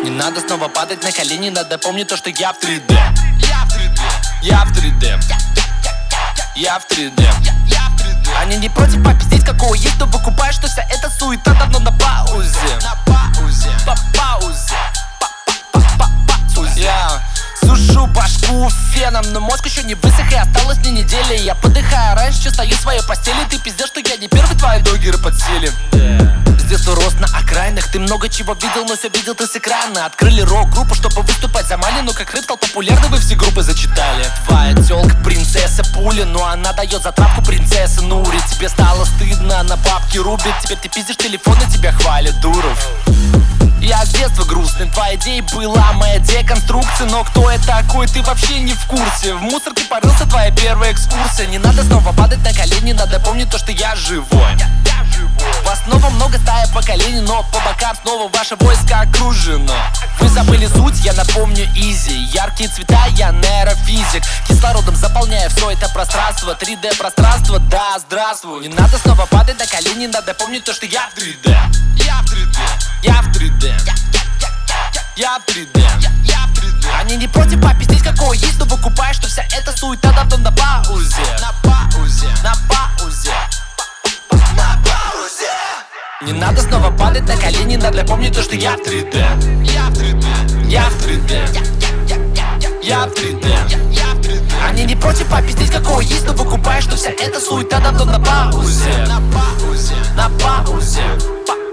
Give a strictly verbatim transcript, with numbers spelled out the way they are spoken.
Не надо снова падать на колени, надо помнить то, что я в три дэ. Я в три дэ. Я в три дэ. Я в три дэ. Они не против попиздеть, какого есть, но выкупаешь, что вся эта суета давно на паузе. На паузе. По паузе. Я сушу башку феном, но мозг еще не высох и осталось не неделя. Я подыхаю раньше, чем стою в своей постели. Ты пиздешь, что я не первый, твои догеры подсели. С детства рос на окраинах, ты много чего видел, но все видел ты с экрана. Открыли рок-группу, чтобы выступать за Мали, но как рэп стал популярным, вы все группы зачитали. Твоя тёлка принцесса пуля, но она дает затравку принцессы Нури. Тебе стало стыдно, на бабки рубит. Теперь ты пиздишь телефон и тебя хвалят, Дуров. Я с детства грустный, твоя идея была моя деконструкция. Но кто я такой, ты вообще не в курсе. В мусорке порылся, твоя первая экскурсия. Не надо снова падать на колени, надо помнить то, что я живой. Вас снова много, стая поколений, но по бокам снова ваше войско окружено. Вы забыли суть, я напомню изи. Яркие цвета, я нейрофизик. Кислородом заполняя все это пространство. три дэ пространство, да, здравствуй. Не надо снова падать на колени, надо помнить то, что я в три дэ. Я в три дэ. Я в три дэ. Я в три дэ. Они не против попиздеть, какого есть, но выкупаешь, что вся эта суета давно на паузе. На паузе. На паузе. На паузе. Не надо снова падать на колени, надо помнить то, что я в три дэ. Я в три дэ. Я в три дэ. Я в три дэ. Они не против попиздеть, какого есть, но выкупаешь, что вся эта суета давно на паузе. На паузе. На паузе.